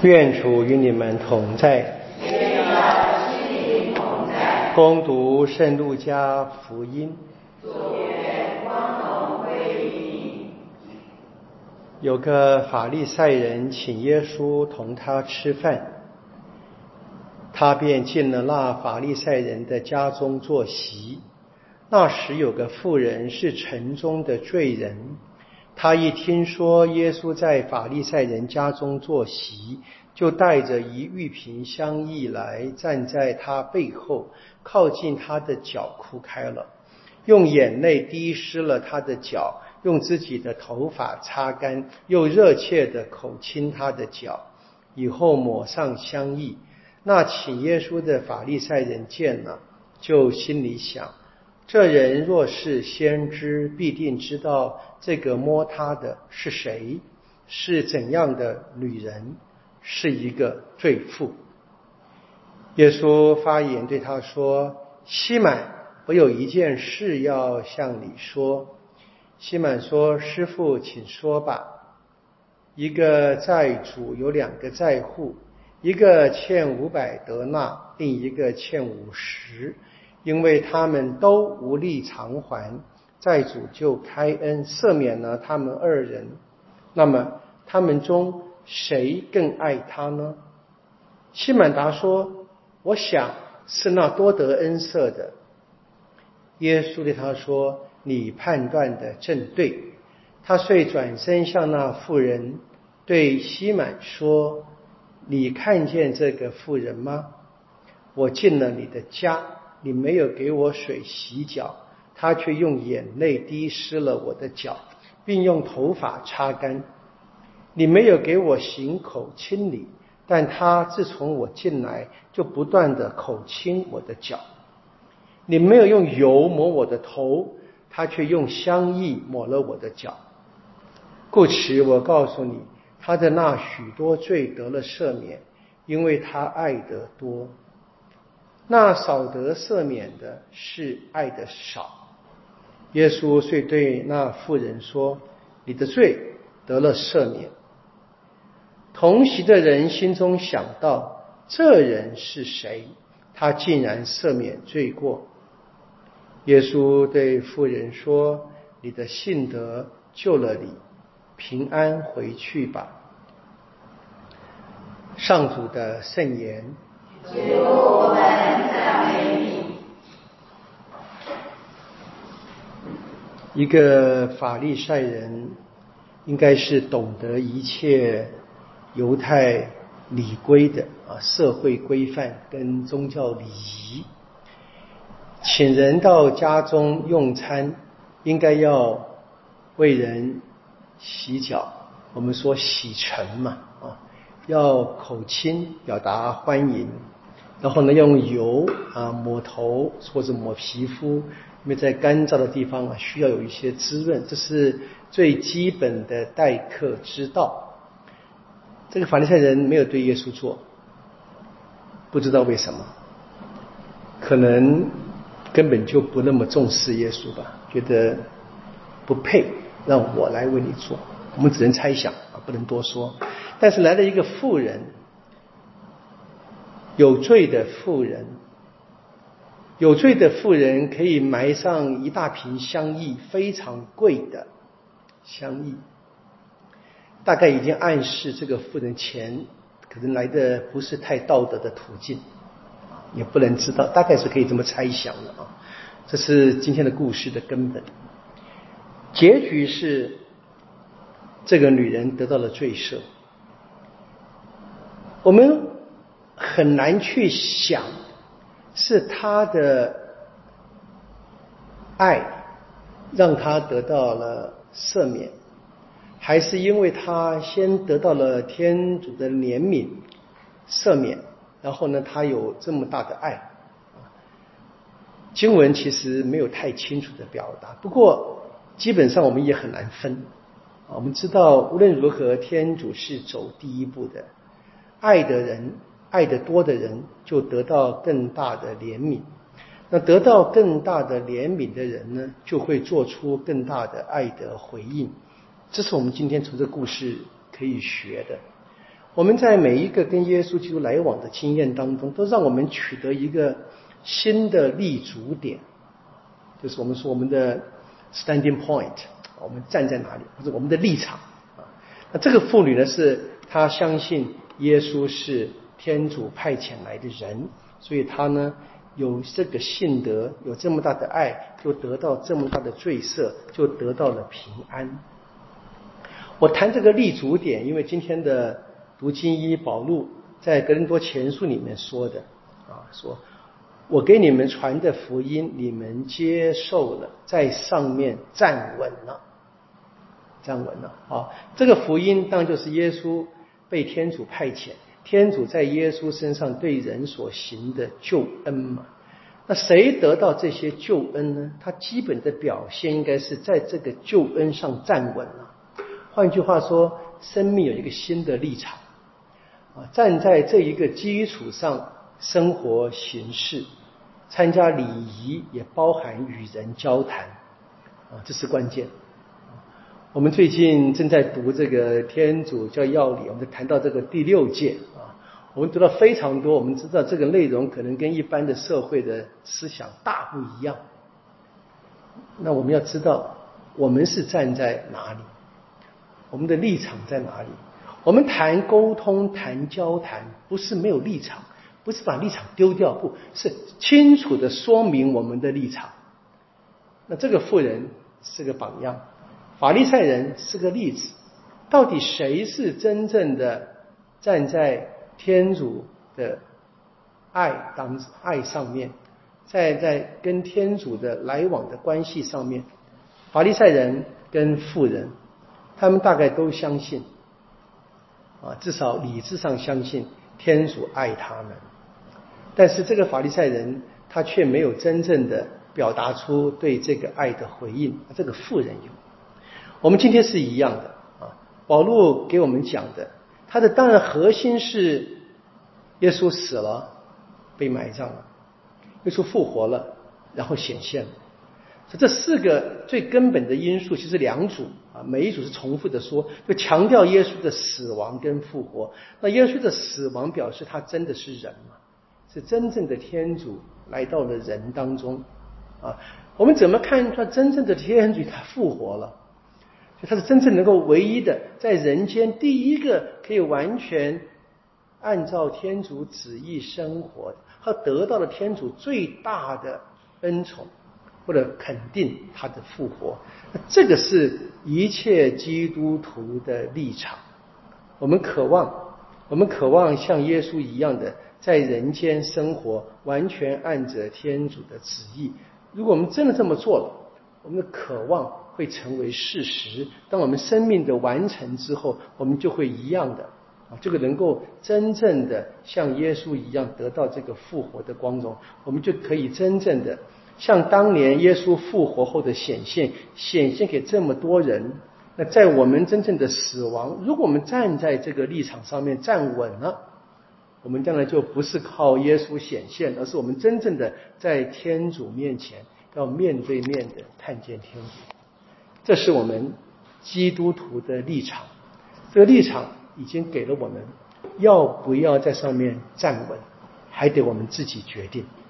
愿主与你们同在。恭读圣路加福音。有个法利赛人请耶稣同他吃饭，他便进了那法利赛人的家中坐席。那时有个妇人是城中的罪人，他一听说耶稣在法利赛人家中坐席，就带着一玉瓶香液来，站在他背后，靠近他的脚哭开了，用眼泪滴湿了他的脚，用自己的头发擦干，又热切地口亲他的脚，以后抹上香液。那请耶稣的法利赛人见了，就心里想，这人若是先知，必定知道这个摸他的是谁，是怎样的女人，是一个罪妇。耶稣发言对他说，西满，我有一件事要向你说。西满说，师父，请说吧。一个债主有两个债户，一个欠500德纳，另一个欠50，因为他们都无力偿还，债主就开恩赦免了他们2人。那么他们中谁更爱他呢？西满答说，我想是那多得恩赦的。耶稣对他说，你判断的正对。他遂转身向那妇人，对西满说，你看见这个妇人吗？我进了你的家，你没有给我水洗脚，他却用眼泪滴湿了我的脚，并用头发擦干。你没有给我行口亲礼，但他自从我进来就不断地口亲我的脚。你没有用油抹我的头，他却用香液抹了我的脚。故此我告诉你，他的那许多罪得了赦免，因为他爱得多。那少得赦免的是爱得少。耶稣遂对那妇人说，你的罪得了赦免。同席的人心中想到，这人是谁？他竟然赦免罪过。耶稣对妇人说，你的信德救了你，平安回去吧。上主的圣言。 主，我们赞美你。 一个法利赛人应该是懂得一切犹太礼规的社会规范跟宗教礼仪。请人到家中用餐，应该要为人洗脚，我们说洗尘嘛，要口亲表达欢迎，然后呢用油抹头或者抹皮肤，因为在干燥的地方需要有一些滋润，这是最基本的待客之道。这个法利赛人没有对耶稣做，不知道为什么，可能根本就不那么重视耶稣吧，觉得不配让我来为你做，我们只能猜想不能多说。但是来了一个妇人，有罪的妇人，有罪的妇人可以埋上一大瓶香液，非常贵的香液，大概已经暗示这个妇人钱可能来的不是太道德的途径，也不能知道，大概是可以这么猜想的这是今天的故事的根本。结局是这个女人得到了罪赦。我们很难去想是她的爱让她得到了赦免，还是因为她先得到了天主的怜悯赦免，然后呢她有这么大的爱。经文其实没有太清楚的表达，不过基本上我们也很难分。我们知道无论如何天主是走第一步的，爱的人，爱得多的人就得到更大的怜悯，那得到更大的怜悯的人呢，就会做出更大的爱的回应。这是我们今天从这个故事可以学的。 我们在每一个跟耶稣基督来往的经验当中，都让我们取得一个新的立足点，就是我们说我们的 standing point， 我们站在哪里，或者我们的立场啊。那这个妇女呢，是她相信耶稣是天主派遣来的人，所以她呢有这个信德，有这么大的爱，就得到这么大的罪赦，就得到了平安。我谈这个立足点，因为今天的读经医保禄在格林多前书里面说的说我给你们传的福音，你们接受了，在上面站稳了这个福音当然就是耶稣被天主派遣，天主在耶稣身上对人所行的救恩嘛。那谁得到这些救恩呢？他基本的表现应该是在这个救恩上站稳了。换句话说，生命有一个新的立场站在这一个基础上生活行事，参加礼仪，也包含与人交谈这是关键。我们最近正在读这个天主教要理，我们谈到这个第6届我们读到非常多，我们知道这个内容可能跟一般的社会的思想大不一样。那我们要知道我们是站在哪里，我们的立场在哪里。我们谈沟通，谈交谈，不是没有立场，不是把立场丢掉，不是清楚的说明我们的立场。那这个妇人是个榜样，法利赛人是个例子。到底谁是真正的站在天主的爱上面，在跟天主的来往的关系上面？法利赛人跟妇人，他们大概都相信至少理智上相信天主爱他们，但是这个法利赛人他却没有真正的表达出对这个爱的回应，这个妇人有。我们今天是一样的保禄给我们讲的，他的当然核心是耶稣死了，被埋葬了，耶稣复活了，然后显现了。这4个最根本的因素其实2组每一组是重复的说，就强调耶稣的死亡跟复活。那耶稣的死亡表示他真的是人嘛，是真正的天主来到了人当中我们怎么看他真正的天主他复活了？他是真正能够唯一的在人间第一个可以完全按照天主旨意生活的，他得到了天主最大的恩宠，或者肯定他的复活。这个是一切基督徒的立场。我们渴望像耶稣一样的在人间生活，完全按着天主的旨意。如果我们真的这么做了，我们的渴望会成为事实。当我们生命的完成之后，我们就会一样的这个能够真正的像耶稣一样得到这个复活的光荣，我们就可以真正的像当年耶稣复活后的显现给这么多人。那在我们真正的死亡，如果我们站在这个立场上面站稳了，我们将来就不是靠耶稣显现，而是我们真正的在天主面前要面对面的看见天主。这是我们基督徒的立场，这个立场已经给了我们，要不要在上面站稳，还得我们自己决定。